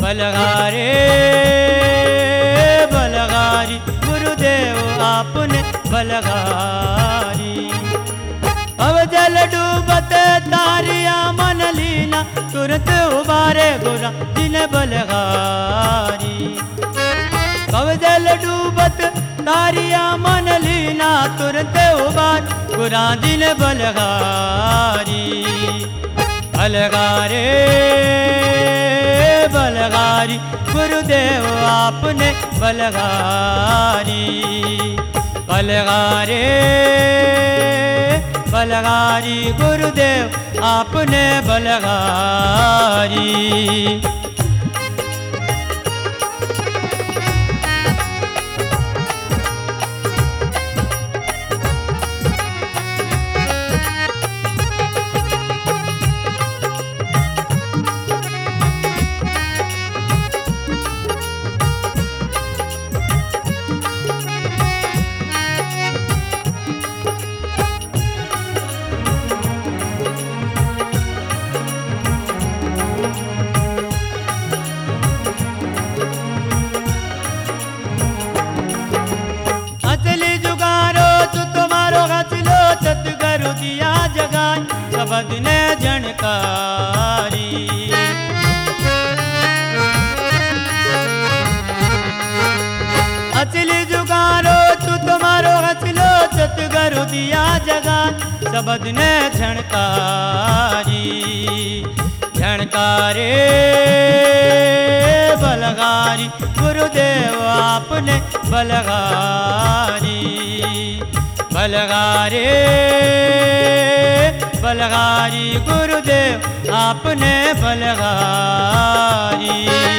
बलगारे बलगारी गुरुदेव आपने बलगारी। अब जल डूबत तारिया मन लीना तुरंत उबारे गुरा जिन्हें बलगारी। अब जल डूबत तारिया मन लीना तुरंत उबार गुरा जिन्हें बलगारी। बलगारे बलगारी गुरुदेव आपने बलगारी। बलगारे बलगारी गुरुदेव आपने बलगारी। सतगुरु दिया जगाई शब्द ने जनकारी। असली जुगारो तू तुम्हारो हसलो सतगुरु दिया जगाई शब्द ने झणकारी। झणकारे बलगारी गुरुदेव आपने बलगारी। बलगारे बलगारी गुरुदेव आपने बलगारी।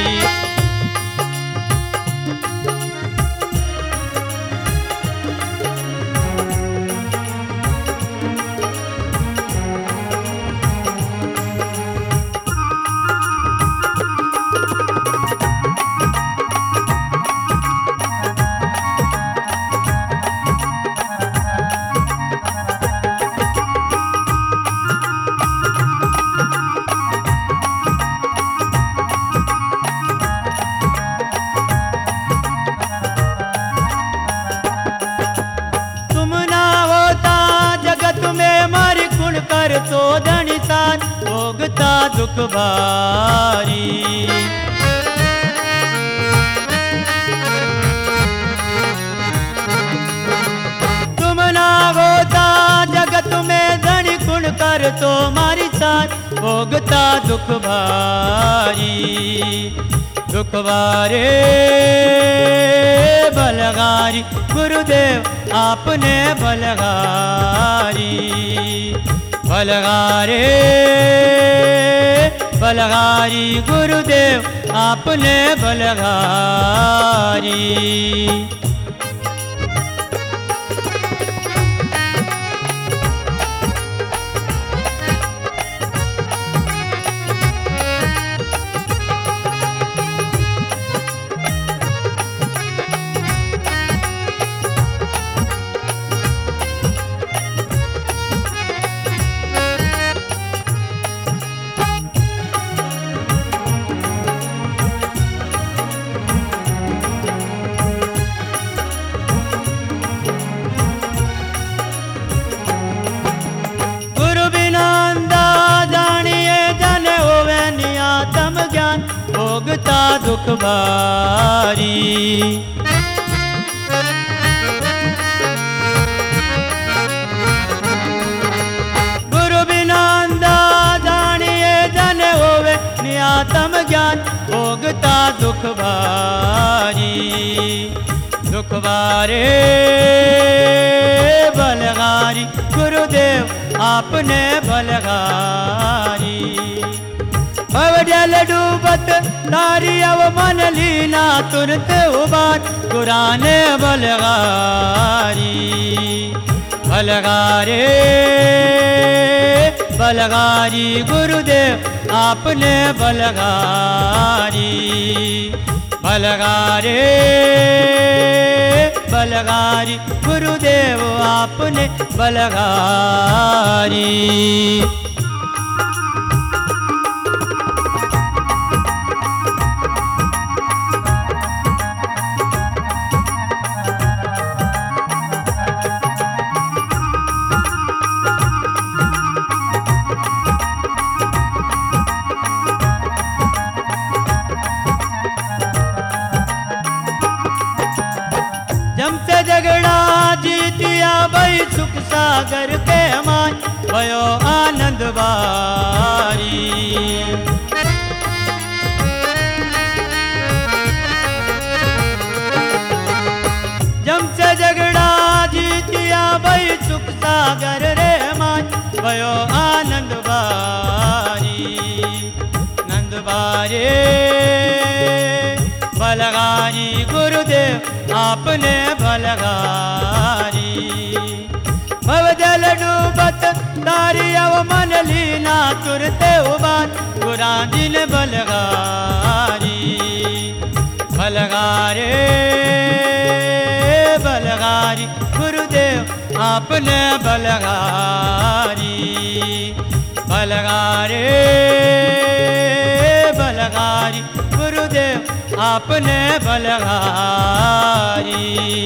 कर तो धनिसान भोगता दुख भारी। तुम ना होता जगत में धनी गुण कर तो मारी साथ भोगता दुख भारी। दुख बारे बलगारी गुरुदेव आपने बलगारी। बलगारे बलगारी गुरुदेव आपने बलगारी। भोगता दुख भारी। गुरु बिना अंधा जानिए जन होवे नियातम ज्ञान भोगता दुख भारी। दुख बारे बलगारी गुरुदेव आपने बलगारी। अब जल डूबत तारी अब मन लीना तुरंत उबार कुराने बलगारी। बलगारे बलगारी गुरुदेव आपने बलगारी। बलगारे बलगारी गुरुदेव आपने बलगारी। सागर के मान भयो आनंद बारी। जम से झगड़ा जीतिया भई सुख सागर रे मान भयो आनंद बारी। नंद बारे बलगारी गुरुदेव आपने बलगारी। भवजल डूबत तारी अव मन लीना तुरते उबान गुराजी ने बलगारी। बलगारे बलगारी गुरुदेव आपने बलगारी। बलगारे बलगारी गुरुदेव आपने बलगारी।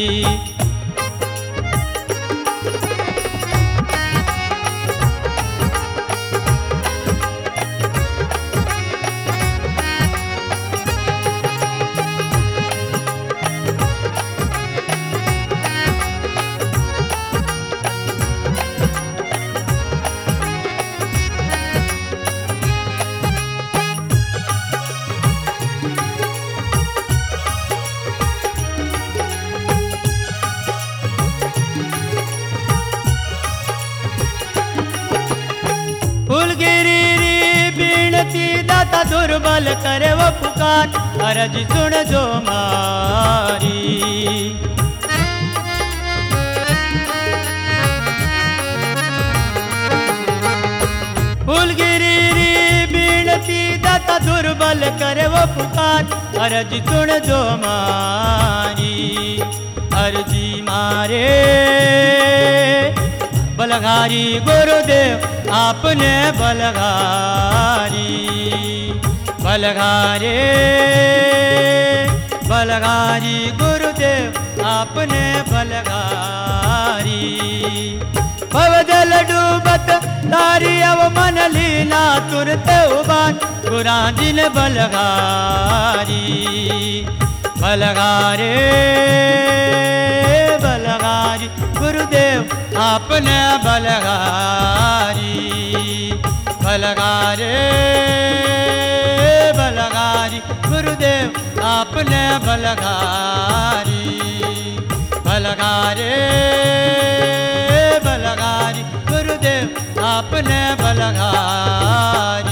फूलगिरी बीणती दाता दुर्बल करे वो पुकार अरज सुन जो मारी। फूलगिरी बीणती दाता दुर्बल करे वो पुकार अरज सुन जो मारी। अर्जी मारे बलगारी गुरुदेव आपने बलगारी। बलगारे बलगारी गुरुदेव आपने बलगारी। भवजल डूबत तारी अव मन लीना तुरते उबान गुराजी ने बलगारी। बलगारे बलगारी गुरुदेव आपने बलगारी। बलगारे बलगारी गुरुदेव आपने बलगारी। बलगारे बलगारी गुरुदेव आपने बलगारी।